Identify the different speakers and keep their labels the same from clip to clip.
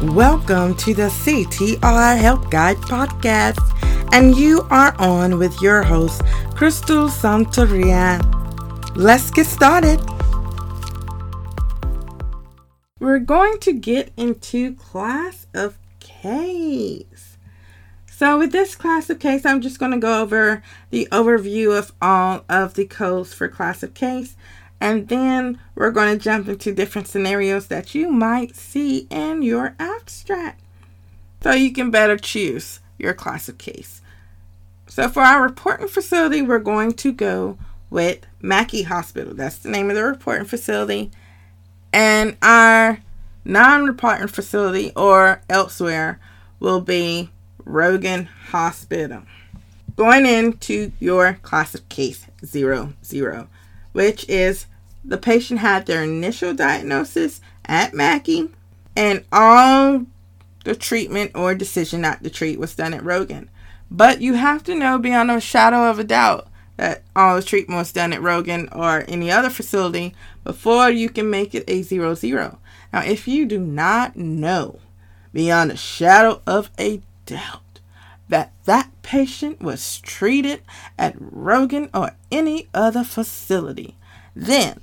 Speaker 1: Welcome to the CTR Health Guide Podcast, and you are on with your host, Crystal Santoria. Let's get started. We're going to get into class of case. So with this class of case, I'm just going to go over the overview of all of the codes for class of case. And then we're going to jump into different scenarios that you might see in your abstract, so you can better choose your class of case. So for our reporting facility, we're going to go with Mackey Hospital. That's the name of the reporting facility. And our non-reporting facility or elsewhere will be Rogan Hospital. Going into your class of case 00, which is the patient had their initial diagnosis at Mackey, and all the treatment or decision not to treat was done at Rogan. But you have to know beyond a shadow of a doubt that all the treatment was done at Rogan or any other facility before you can make it a 00. Now, if you do not know beyond a shadow of a doubt that patient was treated at Rogan or any other facility, then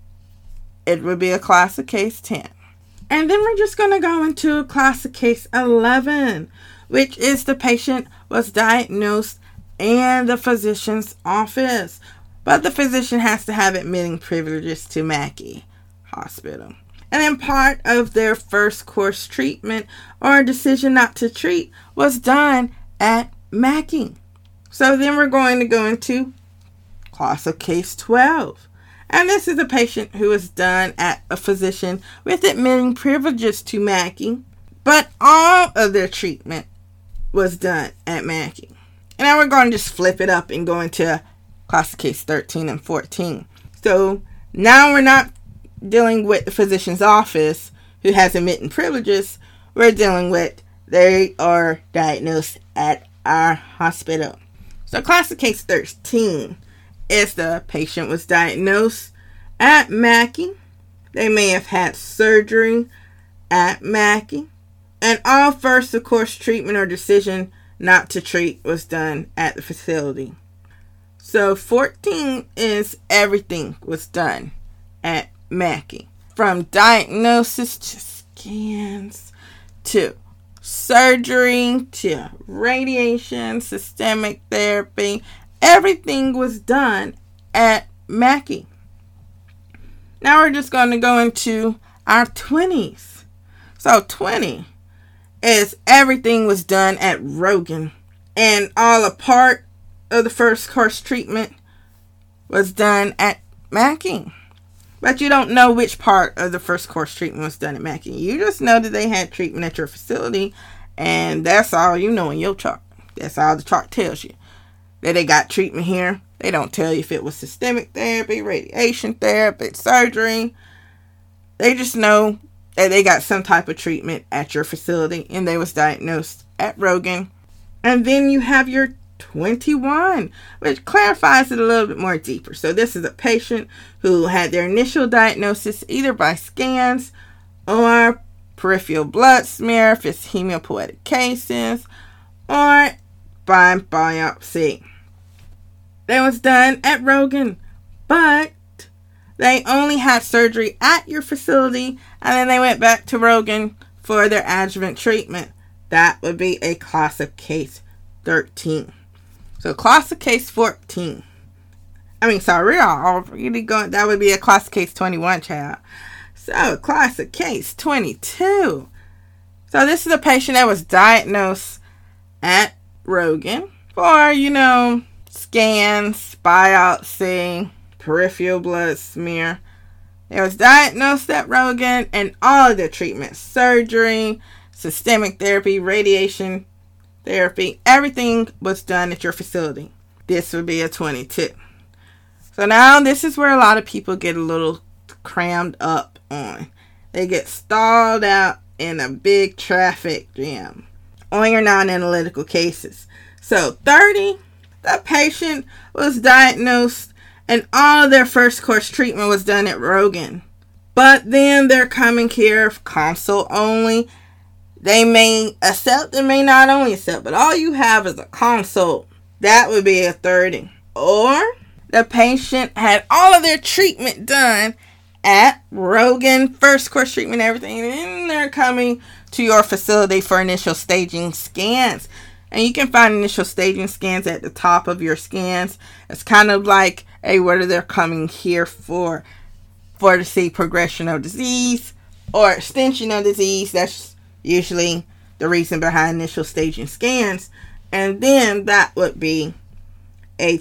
Speaker 1: it would be a class of case 10. And then we're just going to go into a class of case 11, which is the patient was diagnosed in the physician's office, but the physician has to have admitting privileges to Mackey Hospital. And then part of their first course treatment or decision not to treat was done at Mackey. So then we're going to go into class of case 12. And this is a patient who was done at a physician with admitting privileges to Mackey, but all of their treatment was done at Mackey. And now we're going to just flip it up and go into class of case 13 and 14. So now we're not dealing with the physician's office who has admitting privileges. We're dealing with they are diagnosed at our hospital. So class of case 13 is the patient was diagnosed at Mackey. They may have had surgery at Mackey. And all first of course treatment or decision not to treat was done at the facility. So 14 is everything was done at Mackey. From diagnosis to scans to surgery to radiation, systemic therapy, everything was done at Mackey. Now we're just going to go into our 20s. So 20 is everything was done at Rogan, and all a part of the first course treatment was done at Mackey. But you don't know which part of the first course treatment was done at Mackey. You just know that they had treatment at your facility, and that's all you know in your chart. That's all the chart tells you. That they got treatment here. They don't tell you if it was systemic therapy, radiation therapy, surgery. They just know that they got some type of treatment at your facility and they was diagnosed at Rogan. And then you have your 21, which clarifies it a little bit more deeper. So this is a patient who had their initial diagnosis either by scans or peripheral blood smear if it's hematopoietic cases, or by biopsy. They was done at Rogan, but they only had surgery at your facility, and then they went back to Rogan for their adjuvant treatment. That would be a class of case 13. So class of case 14. We're already going. That would be a class of case 21, child. So class of case 22. So this is a patient that was diagnosed at Rogan for, scans, biopsy, peripheral blood smear. It was diagnosed at Rogan, and all of the treatment, surgery, systemic therapy, radiation therapy, everything was done at your facility. This would be a 22. So now this is where a lot of people get a little crammed up on. They get stalled out in a big traffic jam on your non-analytical cases. So 30, the patient was diagnosed and all of their first course treatment was done at Rogan. But then they're coming here consult only. They may accept and may not only accept, but all you have is a consult. That would be a 30. Or the patient had all of their treatment done at Rogan, first course treatment, everything, and then they're coming to your facility for initial staging scans. And you can find initial staging scans at the top of your scans. It's kind of like, hey, what are they coming here for? For to see progression of disease or extension of disease. That's usually the reason behind initial staging scans. And then that would be a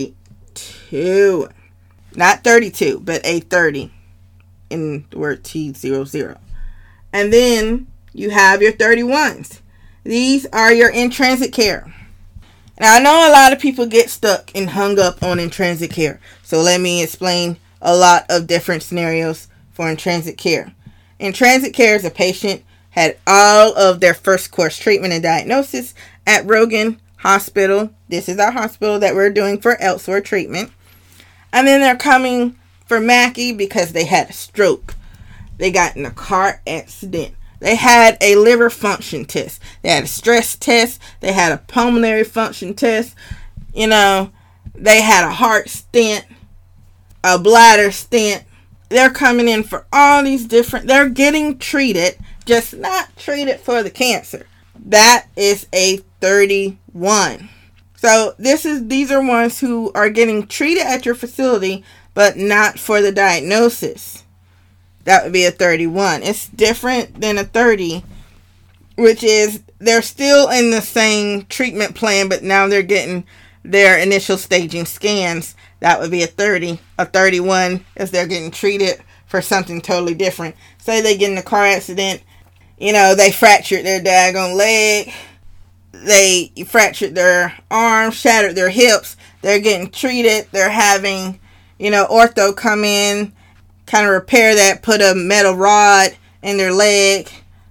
Speaker 1: 32. Not 32, but a 30 in the word T00. And then you have your 31s. These are your in-transit care. Now, I know a lot of people get stuck and hung up on in-transit care. So let me explain a lot of different scenarios for in-transit care. In-transit care is a patient had all of their first course treatment and diagnosis at Rogan Hospital. This is our hospital that we're doing for elsewhere treatment. And then they're coming for Mackey because they had a stroke. They got in a car accident. They had a liver function test. They had a stress test. They had a pulmonary function test. They had a heart stent, a bladder stent. They're coming in for all these different, they're getting treated, just not treated for the cancer. That is a 31. So these are ones who are getting treated at your facility, but not for the diagnosis. That would be a 31. It's different than a 30, which is they're still in the same treatment plan, but now they're getting their initial staging scans. That would be a 30. A 31 is they're getting treated for something totally different. Say they get in a car accident, they fractured their daggone leg, they fractured their arm, shattered their hips. They're getting treated. They're having, ortho come in, kind of repair that, put a metal rod in their leg,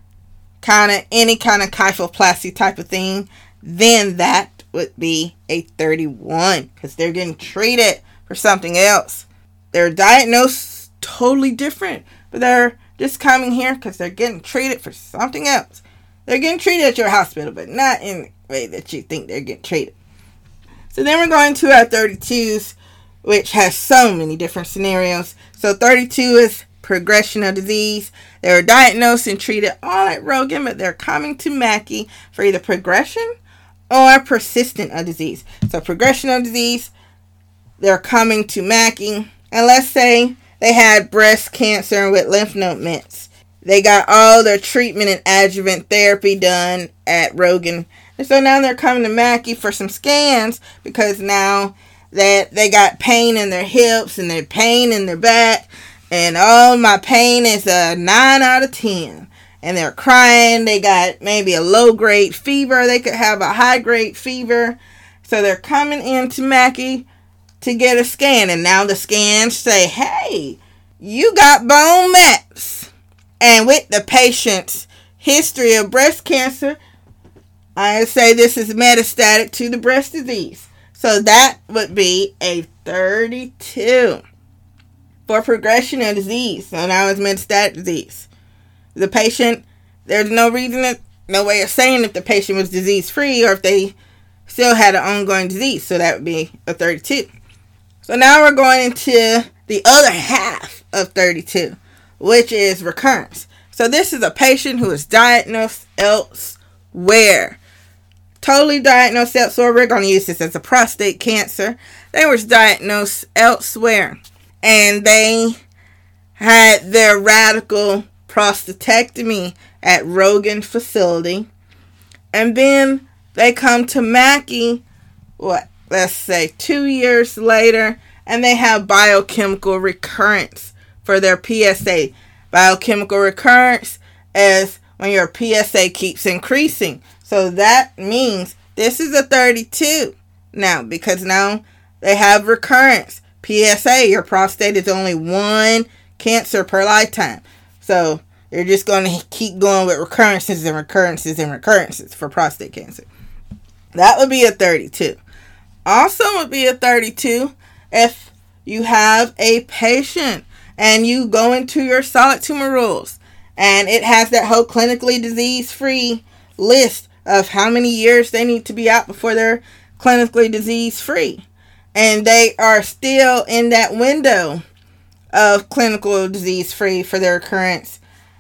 Speaker 1: any kind of kyphoplasty type of thing. Then that would be a 31 because they're getting treated for something else. They're diagnosed totally different, but they're just coming here because they're getting treated for something else. They're getting treated at your hospital, but not in the way that you think they're getting treated. So then we're going to our 32s, which has so many different scenarios. So 32 is progression of disease. They were diagnosed and treated all at Rogan, but they're coming to Mackey for either progression or persistent of disease. So progression of disease, they're coming to Mackey. And let's say they had breast cancer with lymph node mets. They got all their treatment and adjuvant therapy done at Rogan. And so now they're coming to Mackey for some scans because now that they got pain in their hips and their pain in their back. And my pain is a 9 out of 10. And they're crying. They got maybe a low-grade fever. They could have a high-grade fever. So they're coming into Mackey to get a scan. And now the scans say, hey, you got bone mets. And with the patient's history of breast cancer, I say this is metastatic to the breast disease. So that would be a 32 for progression of disease. So now it's metastatic disease. The patient, there's no way of saying if the patient was disease-free or if they still had an ongoing disease. So that would be a 32. So now we're going into the other half of 32, which is recurrence. So this is a patient who is diagnosed elsewhere. Totally diagnosed elsewhere. We're going to use this as a prostate cancer. They were diagnosed elsewhere. And they had their radical prostatectomy at Rogan facility. And then they come to Mackey, let's say 2 years later, and they have biochemical recurrence for their PSA. Biochemical recurrence is when your PSA keeps increasing. So that means this is a 32 now, because now they have recurrence. PSA, your prostate is only one cancer per lifetime. So you're just going to keep going with recurrences and recurrences and recurrences for prostate cancer. That would be a 32. Also would be a 32 if you have a patient and you go into your solid tumor rules And it has that whole clinically disease-free list of how many years they need to be out before they're clinically disease-free. And they are still in that window of clinical disease-free for their occurrence.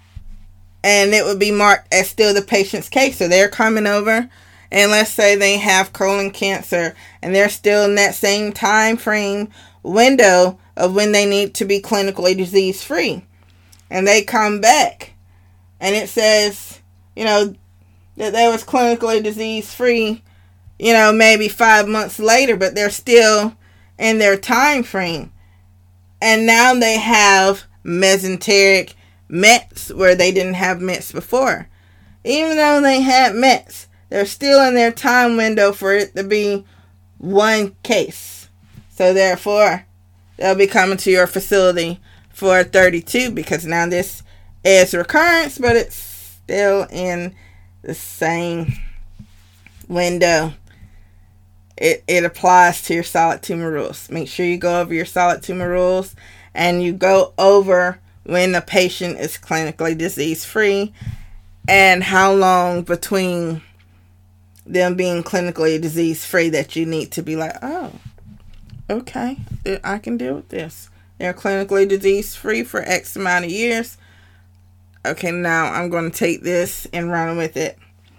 Speaker 1: And it would be marked as still the patient's case. So they're coming over, and let's say they have colon cancer, and they're still in that same time frame window of when they need to be clinically disease-free. And they come back, and it says, that they was clinically disease-free, maybe 5 months later, but they're still in their time frame. And now they have mesenteric METs where they didn't have METs before. Even though they had METs, they're still in their time window for it to be one case. So therefore, they'll be coming to your facility for 32, because now this is recurrence, but it's still in the same window. It applies to your solid tumor rules. Make sure you go over your solid tumor rules, and you go over when the patient is clinically disease-free and how long between them being clinically disease-free that you need to be like, oh, okay, I can deal with this. They're clinically disease-free for X amount of years. Okay, now I'm going to take this and run with it.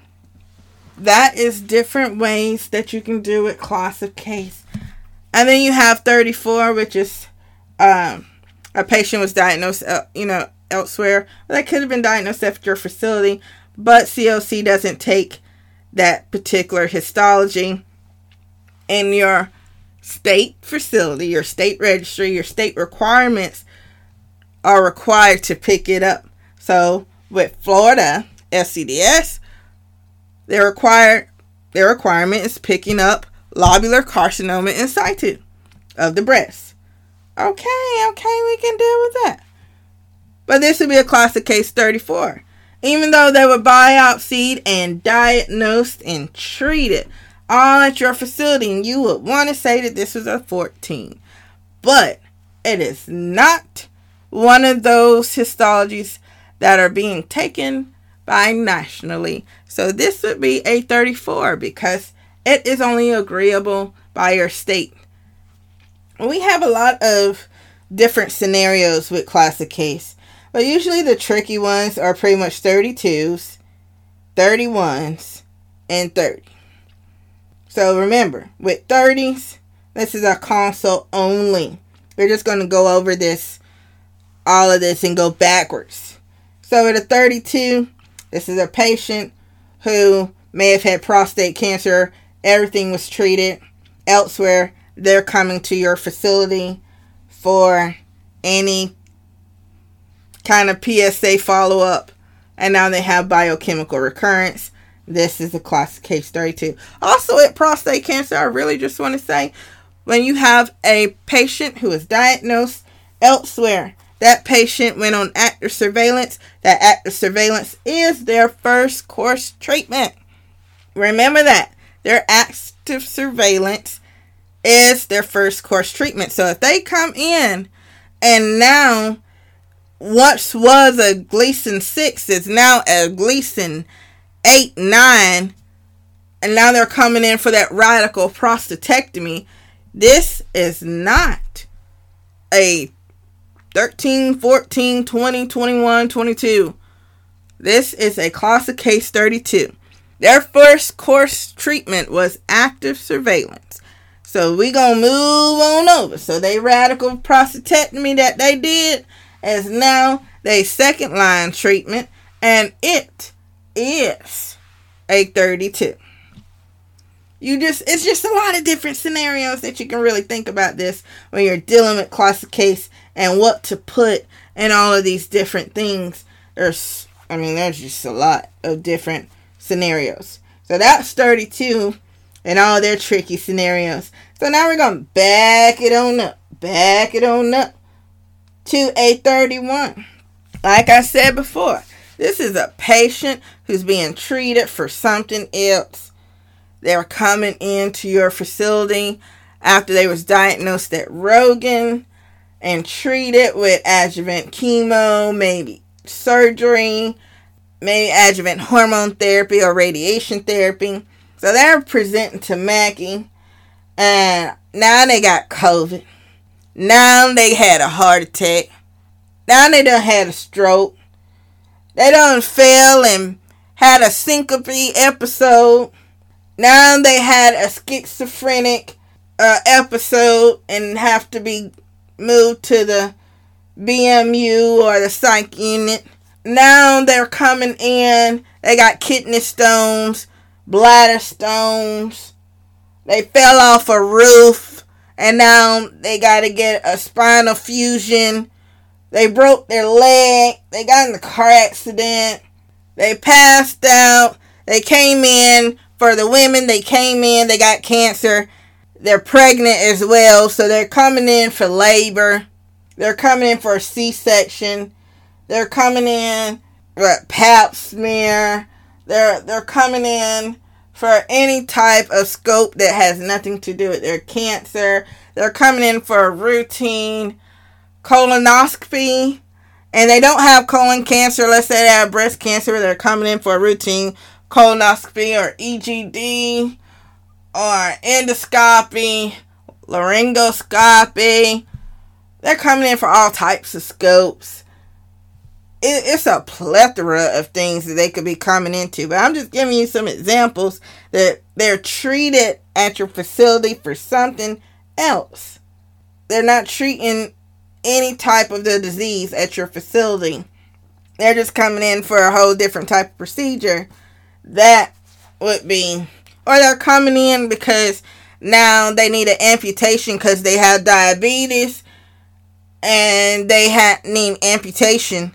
Speaker 1: That is different ways that you can do it, class of case. And then you have 34, which is a patient was diagnosed, elsewhere. Well, that could have been diagnosed at your facility, but COC doesn't take that particular histology in your state facility, your state registry, your state requirements are required to pick it up. So with Florida FCDS, their requirement is picking up lobular carcinoma in situ of the breast. Okay, we can deal with that. But this would be a class of case 34. Even though they were biopsied and diagnosed and treated all at your facility, and you would want to say that this was a 14. But it is not one of those histologies that are being taken by nationally. So this would be a 34 because it is only agreeable by your state. We have a lot of different scenarios with class of case, but usually the tricky ones are pretty much 32s, 31s, and 30. So remember, with 30s, this is a consult only. We're just going to go over all of this and go backwards. So with a 32, this is a patient who may have had prostate cancer. Everything was treated elsewhere. They're coming to your facility for any kind of PSA follow-up. And now they have biochemical recurrence. This is a class case 32. Also at prostate cancer, I really just want to say, when you have a patient who is diagnosed elsewhere, that patient went on active surveillance. That active surveillance is their first course treatment. Remember that. Their active surveillance is their first course treatment. So if they come in and now what was a Gleason 6 is now a Gleason 8, 9, and now they're coming in for that radical prostatectomy, this is not a 13, 14, 20, 21, 22. This is a class of case 32. Their first course treatment was active surveillance. So we gonna move on over. So they radical prostatectomy that they did is now their second line treatment, and it is a 32. It's just a lot of different scenarios that you can really think about this when you're dealing with class of case and what to put in all of these different things. There's just a lot of different scenarios. So that's 32 and all their tricky scenarios. So now we're going to back it on up to a 31. Like I said before, this is a patient who's being treated for something else. They're coming into your facility after they was diagnosed at Rogan and treated with adjuvant chemo, maybe surgery, maybe adjuvant hormone therapy or radiation therapy. So they're presenting to Maggie, and now they got COVID. Now they had a heart attack. Now they done had a stroke. They done fell and had a syncope episode. Now they had a schizophrenic episode and have to be moved to the BMU or the psych unit. Now they're coming in. They got kidney stones, bladder stones. They fell off a roof and now they got to get a spinal fusion. They broke their leg. They got in a car accident. They passed out. They came in. For the women, they came in. They got cancer. They're pregnant as well. So they're coming in for labor. They're coming in for a C-section. They're coming in for a pap smear. They're coming in for any type of scope that has nothing to do with their cancer. They're coming in for a routine colonoscopy, and they don't have colon cancer. Let's say they have breast cancer. They're coming in for a routine colonoscopy or EGD or endoscopy, laryngoscopy. They're coming in for all types of scopes. It's a plethora of things that they could be coming into, but I'm just giving you some examples that they're treated at your facility for something else. They're not treating any type of the disease at your facility. They're just coming in for a whole different type of procedure. That would be, or they're coming in because now they need an amputation because they have diabetes and they need amputation,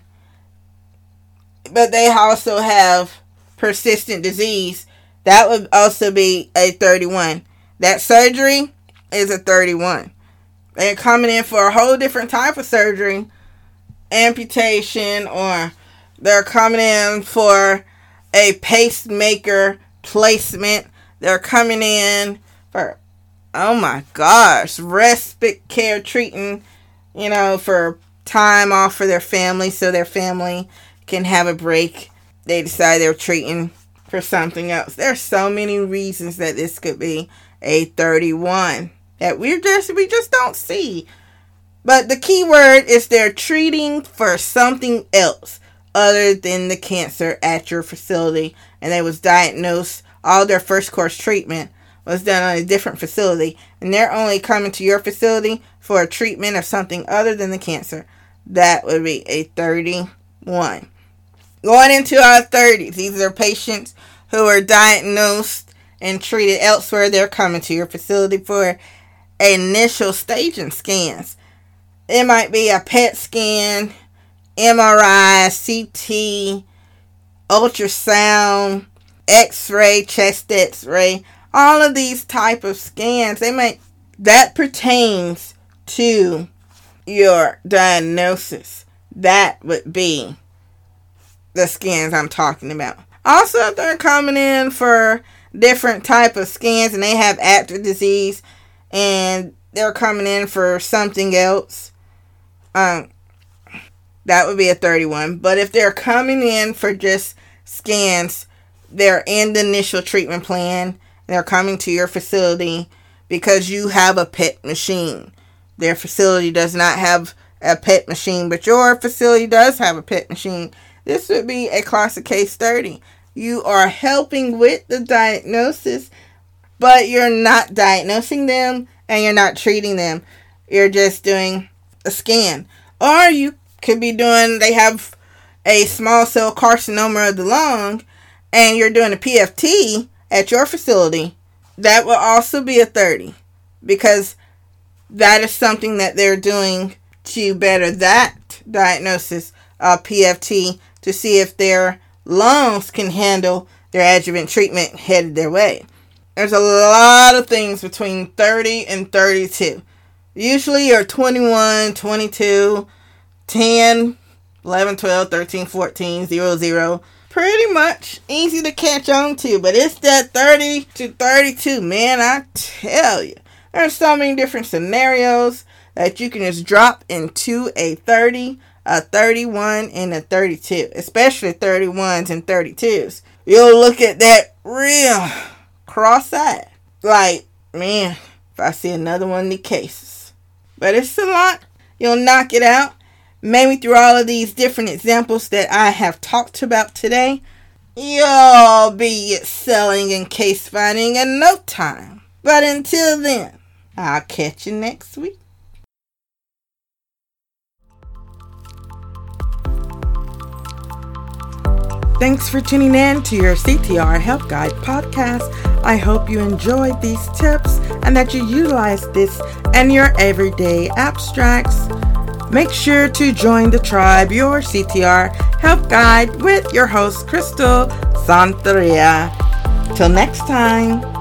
Speaker 1: but they also have persistent disease. That would also be a 31. That surgery is a 31. They're coming in for a whole different type of surgery, amputation, or they're coming in for a pacemaker placement. They're coming in for, oh my gosh, respite care, treating, for time off for their family so their family can have a break. They decide they're treating for something else. There's so many reasons that this could be a 31 that we just don't see. But the key word is they're treating for something else other than the cancer at your facility, and they was diagnosed, all their first course treatment was done on a different facility, and they're only coming to your facility for a treatment of something other than the cancer. That would be a 31. Going into our 30s, these are patients who are diagnosed and treated elsewhere. They're coming to your facility for initial staging scans. It might be a PET scan, MRI, CT, ultrasound, X-ray, chest X-ray. All of these type of scans, that pertains to your diagnosis. That would be the scans I'm talking about. Also, if they're coming in for different type of scans and they have active disease and they're coming in for something else, that would be a 31. But if they're coming in for just scans, they're in the initial treatment plan. They're coming to your facility because you have a PET machine. Their facility does not have a PET machine, but your facility does have a PET machine. This would be a classic case 30. You are helping with the diagnosis, but you're not diagnosing them and you're not treating them. You're just doing a scan. Or you could be they have a small cell carcinoma of the lung and you're doing a PFT at your facility. That will also be a 30 because that is something that they're doing to better that diagnosis of PFT to see if their lungs can handle their adjuvant treatment headed their way. There's a lot of things between 30 and 32. Usually you're 21, 22, 10, 11, 12, 13, 14, 0. Pretty much easy to catch on to, but it's that 30 to 32, man, I tell you. There's so many different scenarios that you can just drop into a 30 a 31 and a 32, especially 31s and 32s. You'll look at that real cross-eyed. Like, man, if I see another one of the cases. But it's a lot. You'll knock it out. Maybe through all of these different examples that I have talked about today, you'll be excelling in case finding in no time. But until then, I'll catch you next week. Thanks for tuning in to your CTR Help Guide podcast. I hope you enjoyed these tips and that you utilize this in your everyday abstracts. Make sure to join the tribe, your CTR Help Guide, with your host, Crystal Santeria. Till next time.